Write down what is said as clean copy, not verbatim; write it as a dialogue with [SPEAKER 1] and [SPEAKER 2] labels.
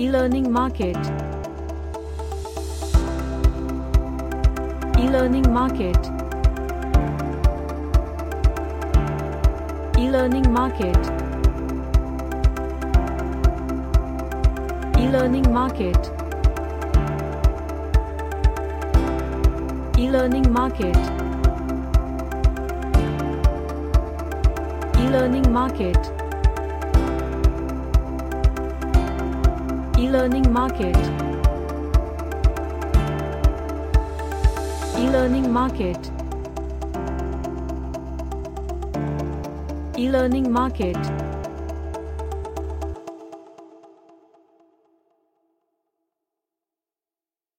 [SPEAKER 1] E-learning market. E-learning market. E-learning market. E-learning market. E-learning market. E-learning market. E-learning market. E-learning market. E-learning market.